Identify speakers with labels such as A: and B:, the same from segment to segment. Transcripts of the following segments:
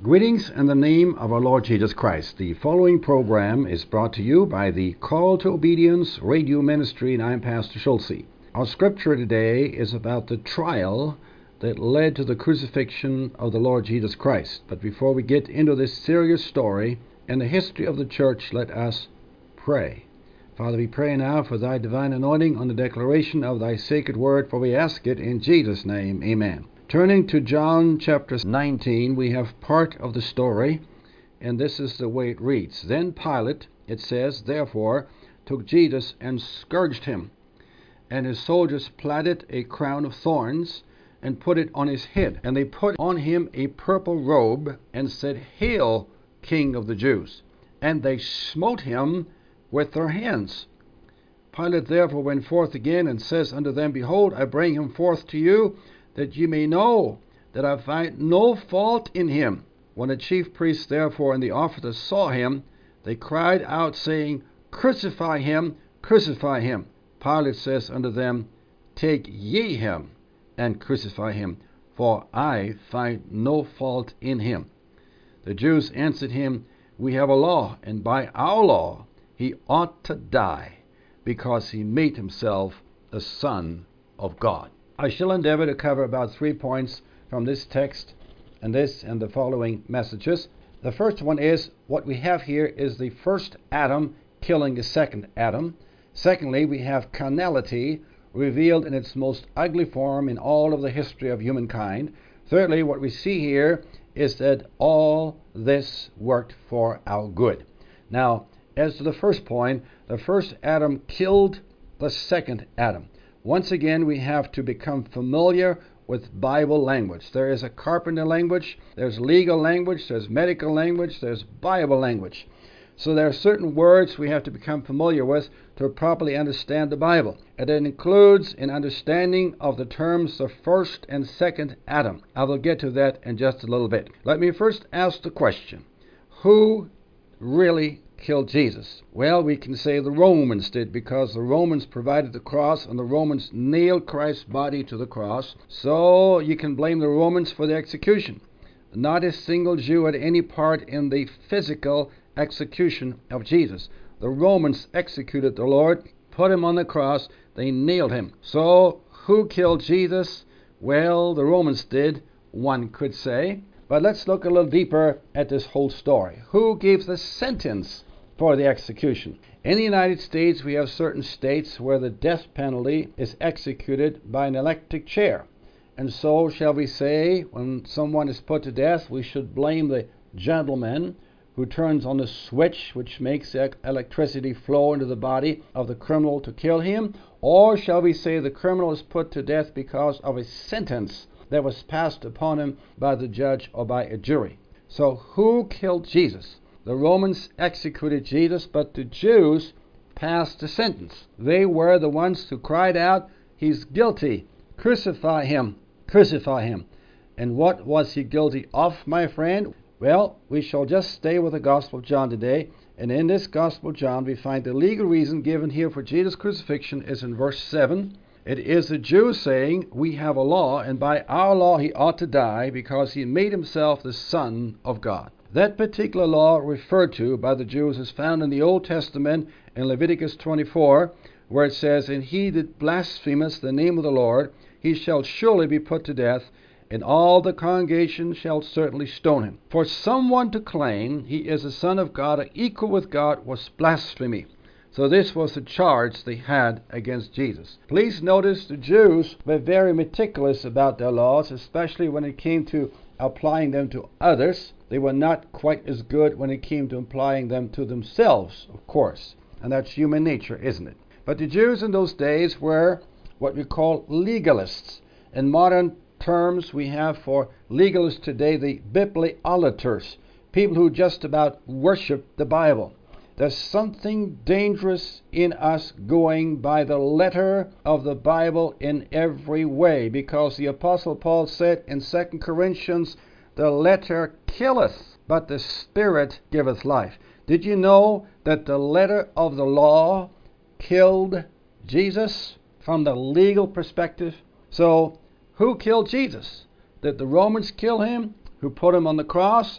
A: Greetings in the name of our Lord Jesus Christ. The following program is brought to you by the Call to Obedience Radio Ministry, and I'm Pastor Schulze. Our scripture today is about the trial that led to the crucifixion of the Lord Jesus Christ. But before we get into this serious story and the history of the church, let us pray. Father, we pray now for thy divine anointing on the declaration of thy sacred word, for we ask it in Jesus' name. Amen. Turning to John chapter 19, we have part of the story, and this is the way it reads. Then Pilate, it says, therefore, took Jesus and scourged him, and his soldiers platted a crown of thorns and put it on his head. And they put on him a purple robe and said, Hail, King of the Jews! And they smote him with their hands. Pilate therefore went forth again and says unto them, Behold, I bring him forth to you, that ye may know that I find no fault in him. When the chief priests therefore and the officers saw him, they cried out, saying, Crucify him, crucify him. Pilate says unto them, Take ye him, and crucify him, for I find no fault in him. The Jews answered him, We have a law, and by our law he ought to die, because he made himself the Son of God. I shall endeavor to cover about 3 points from this text and the following messages. The first one is, what we have here is the first Adam killing the second Adam. Secondly, we have carnality revealed in its most ugly form in all of the history of humankind. Thirdly, what we see here is that all this worked for our good. Now, as to the first point, the first Adam killed the second Adam. Once again, we have to become familiar with Bible language. There is a carpenter language, there's legal language, there's medical language, there's Bible language. So there are certain words we have to become familiar with to properly understand the Bible. And it includes an understanding of the terms the first and second Adam. I will get to that in just a little bit. Let me first ask the question, who really killed Jesus? Well, we can say the Romans did, because the Romans provided the cross and the Romans nailed Christ's body to the cross. So you can blame the Romans for the execution. Not a single Jew had any part in the physical execution of Jesus. The Romans executed the Lord, put him on the cross, they nailed him. So who killed Jesus? Well, the Romans did, one could say. But let's look a little deeper at this whole story. Who gave the sentence for the execution? In the United States, we have certain states where the death penalty is executed by an electric chair. And so, shall we say, when someone is put to death, we should blame the gentleman who turns on the switch which makes the electricity flow into the body of the criminal to kill him? Or shall we say the criminal is put to death because of a sentence that was passed upon him by the judge or by a jury? So who killed Jesus? The Romans executed Jesus, but the Jews passed the sentence. They were the ones who cried out, He's guilty. Crucify him. Crucify him. And what was he guilty of, my friend? Well, we shall just stay with the Gospel of John today. And in this Gospel of John, we find the legal reason given here for Jesus' crucifixion is in verse 7. It is the Jews saying, We have a law, and by our law he ought to die, because he made himself the Son of God. That particular law referred to by the Jews is found in the Old Testament in Leviticus 24, where it says, And he that blasphemeth the name of the Lord, he shall surely be put to death, and all the congregation shall certainly stone him. For someone to claim he is the Son of God or equal with God was blasphemy. So this was the charge they had against Jesus. Please notice the Jews were very meticulous about their laws, especially when it came to applying them to others. They were not quite as good when it came to applying them to themselves, of course. And that's human nature, isn't it? But the Jews in those days were what we call legalists. In modern terms, we have for legalists today the bibliolaters, people who just about worship the Bible. There's something dangerous in us going by the letter of the Bible in every way, because the Apostle Paul said in 2 Corinthians, the letter killeth, but the Spirit giveth life. Did you know that the letter of the law killed Jesus from the legal perspective? So, who killed Jesus? Did the Romans kill him, who put him on the cross?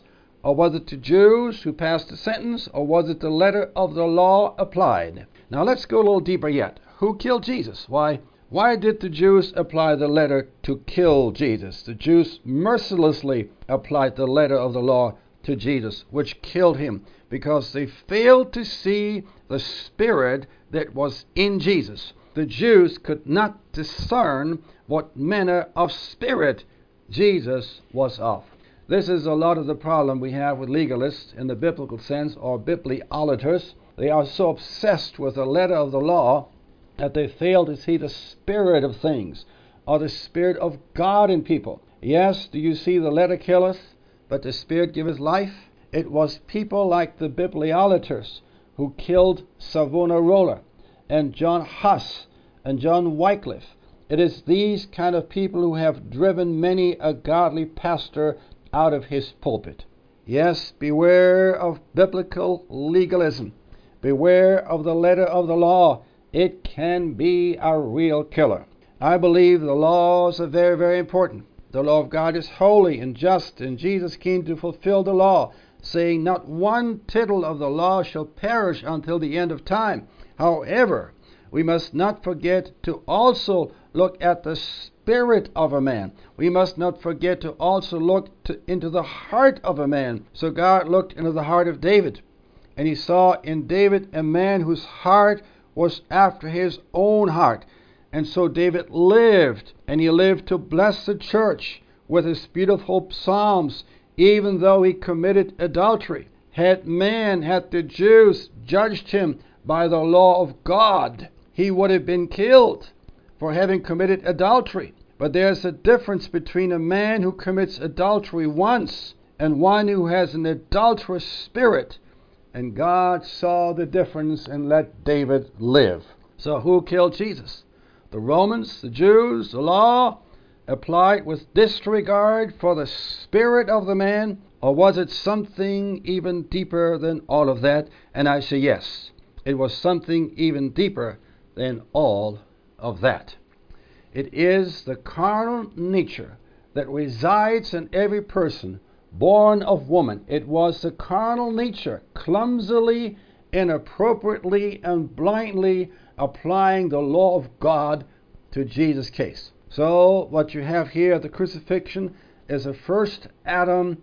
A: Or was it the Jews who passed the sentence? Or was it the letter of the law applied? Now let's go a little deeper yet. Who killed Jesus? Why did the Jews apply the letter to kill Jesus? The Jews mercilessly applied the letter of the law to Jesus, which killed him, because they failed to see the spirit that was in Jesus. The Jews could not discern what manner of spirit Jesus was of. This is a lot of the problem we have with legalists in the biblical sense, or bibliolaters. They are so obsessed with the letter of the law that they fail to see the spirit of things, or the spirit of God in people. Yes, do you see the letter killeth, but the spirit giveth life? It was people like the bibliolaters who killed Savonarola and John Huss and John Wycliffe. It is these kind of people who have driven many a godly pastor out of his pulpit. Yes, beware of biblical legalism. Beware of the letter of the law. It can be a real killer. I believe the laws are very, very important. The law of God is holy and just, and Jesus came to fulfill the law, saying, not one tittle of the law shall perish until the end of time. However, we must not forget to also look at the spirit of a man. We must not forget to also look into the heart of a man. So God looked into the heart of David, and he saw in David a man whose heart was after his own heart. And so David lived, and he lived to bless the church with his beautiful psalms, even though he committed adultery. Had the Jews judged him by the law of God, he would have been killed for having committed adultery. But there's a difference between a man who commits adultery once and one who has an adulterous spirit. And God saw the difference and let David live. So who killed Jesus? The Romans, the Jews, the law, applied with disregard for the spirit of the man? Or was it something even deeper than all of that? And I say yes, it was something even deeper than all of that. It is the carnal nature that resides in every person born of woman. It was the carnal nature clumsily, inappropriately, and blindly applying the law of God to Jesus' case. So what you have here at the crucifixion is the first Adam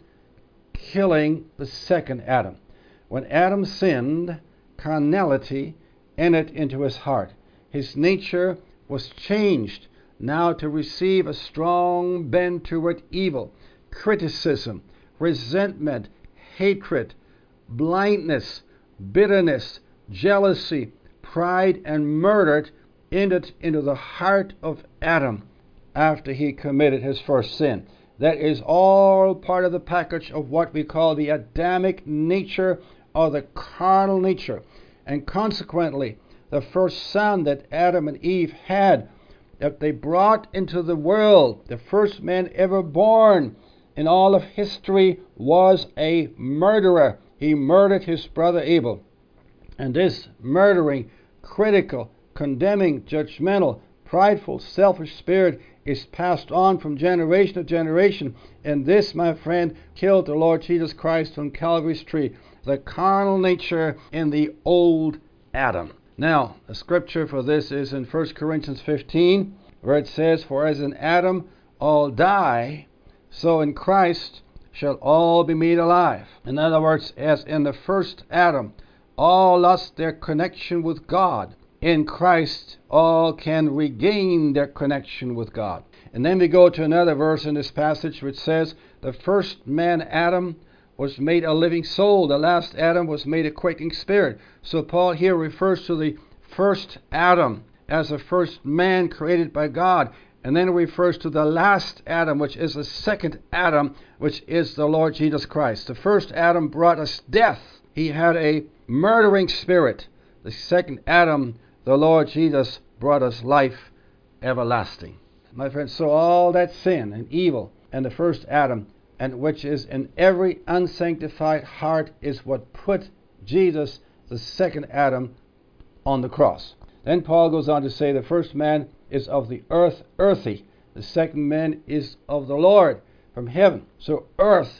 A: killing the second Adam. When Adam sinned, carnality entered into his heart. His nature was changed now to receive a strong bent toward evil, criticism, resentment, hatred, blindness, bitterness, jealousy, pride, and murder entered into the heart of Adam after he committed his first sin. That is all part of the package of what we call the Adamic nature, or the carnal nature. And consequently, the first son that Adam and Eve had, that they brought into the world, the first man ever born in all of history, was a murderer. He murdered his brother Abel. And this murdering, critical, condemning, judgmental, prideful, selfish spirit is passed on from generation to generation. And this, my friend, killed the Lord Jesus Christ on Calvary's tree. The carnal nature in the old Adam. Now, the scripture for this is in 1 Corinthians 15, where it says, for as in Adam all die, so in Christ shall all be made alive. In other words, as in the first Adam, all lost their connection with God. In Christ, all can regain their connection with God. And then we go to another verse in this passage which says, the first man, Adam, was made a living soul. The last Adam was made a quaking spirit. So Paul here refers to the first Adam as the first man created by God. And then it refers to the last Adam, which is the second Adam, which is the Lord Jesus Christ. The first Adam brought us death. He had a murdering spirit. The second Adam, the Lord Jesus, brought us life everlasting. My friends, so all that sin and evil and the first Adam, and which is in every unsanctified heart, is what put Jesus, the second Adam, on the cross. Then Paul goes on to say the first man is of the earth, earthy. The second man is of the Lord, from heaven. So earth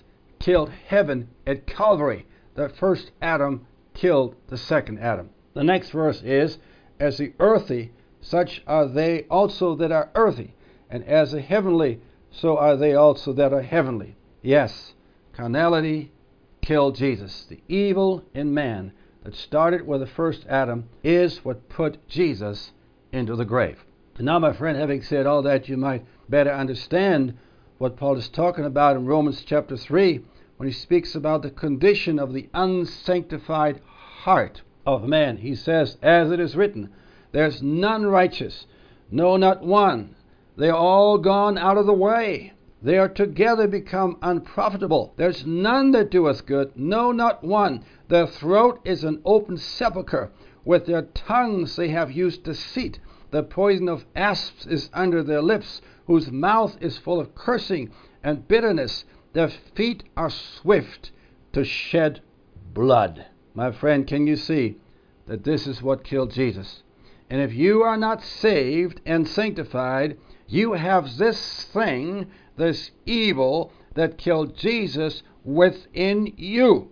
A: killed heaven at Calvary. The first Adam killed the second Adam. The next verse is, as the earthy, such are they also that are earthy, and as the heavenly, so are they also that are heavenly. Yes, carnality killed Jesus. The evil in man that started with the first Adam is what put Jesus into the grave. And now, my friend, having said all that, you might better understand what Paul is talking about in Romans chapter 3 when he speaks about the condition of the unsanctified heart of man. He says, as it is written, there's none righteous, no, not one. They are all gone out of the way. They are together become unprofitable. There's none that doeth good, no, not one. Their throat is an open sepulchre. With their tongues they have used deceit. The poison of asps is under their lips, whose mouth is full of cursing and bitterness. Their feet are swift to shed blood. My friend, can you see that this is what killed Jesus? And if you are not saved and sanctified, you have this thing, this evil that killed Jesus within you.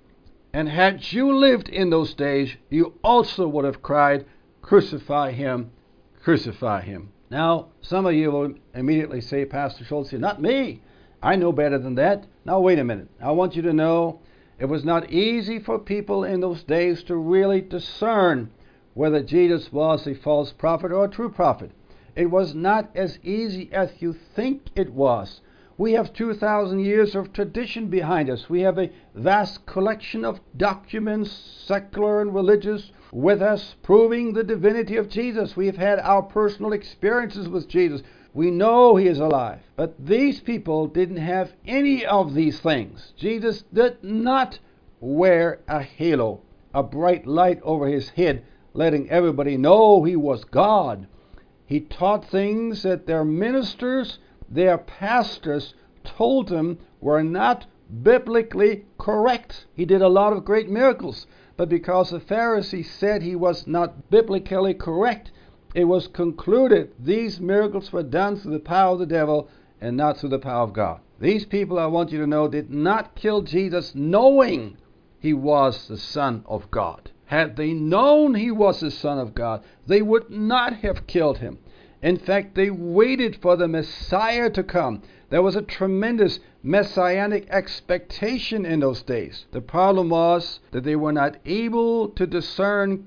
A: And had you lived in those days, you also would have cried, crucify him, crucify him. Now, some of you will immediately say, Pastor Schultz, not me. I know better than that. Now, wait a minute. I want you to know it was not easy for people in those days to really discern whether Jesus was a false prophet or a true prophet. It was not as easy as you think it was. We have 2,000 years of tradition behind us. We have a vast collection of documents, secular and religious, with us proving the divinity of Jesus. We've had our personal experiences with Jesus. We know he is alive. But these people didn't have any of these things. Jesus did not wear a halo, a bright light over his head, letting everybody know he was God. He taught things that their ministers, their pastors, told him were not biblically correct. He did a lot of great miracles, but because the Pharisees said he was not biblically correct, it was concluded these miracles were done through the power of the devil and not through the power of God. These people, I want you to know, did not kill Jesus knowing he was the Son of God. Had they known he was the Son of God, they would not have killed him. In fact, they waited for the Messiah to come. There was a tremendous messianic expectation in those days. The problem was that they were not able to discern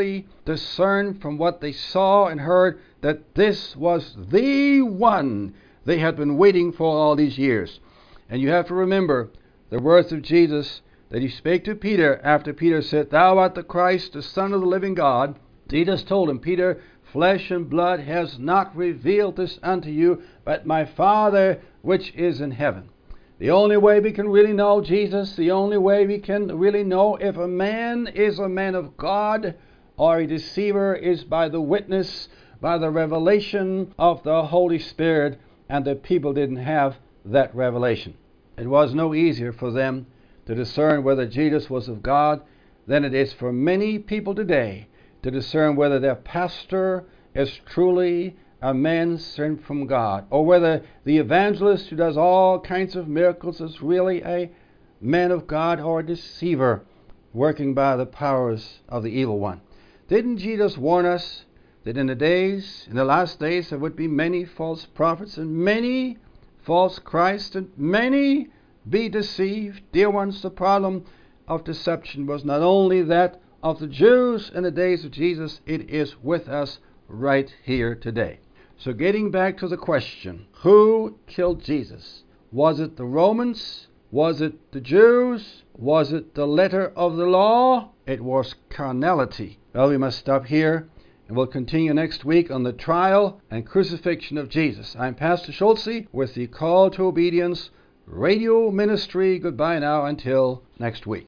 A: from what they saw and heard, that this was the one they had been waiting for all these years. And you have to remember the words of Jesus that he spake to Peter after Peter said, Thou art the Christ, the Son of the living God. Jesus told him, Peter, flesh and blood has not revealed this unto you, but my Father which is in heaven. The only way we can really know Jesus, the only way we can really know if a man is a man of God or a deceiver is by the witness, by the revelation of the Holy Spirit, and the people didn't have that revelation. It was no easier for them to discern whether Jesus was of God than it is for many people today to discern whether their pastor is truly a man sent from God, or whether the evangelist who does all kinds of miracles is really a man of God or a deceiver working by the powers of the evil one. Didn't Jesus warn us that in the last days, there would be many false prophets and many false Christs, and many be deceived? Dear ones, the problem of deception was not only that of the Jews in the days of Jesus, it is with us right here today. So getting back to the question, who killed Jesus? Was it the Romans? Was it the Jews? Was it the letter of the law? It was carnality. Well, we must stop here, and we'll continue next week on the trial and crucifixion of Jesus. I'm Pastor Schultz with the Call to Obedience radio ministry. Goodbye now until next week.